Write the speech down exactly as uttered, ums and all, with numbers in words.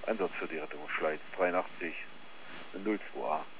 Einsatz für die Rettung Schleiz dreiundachtzig null zwei a.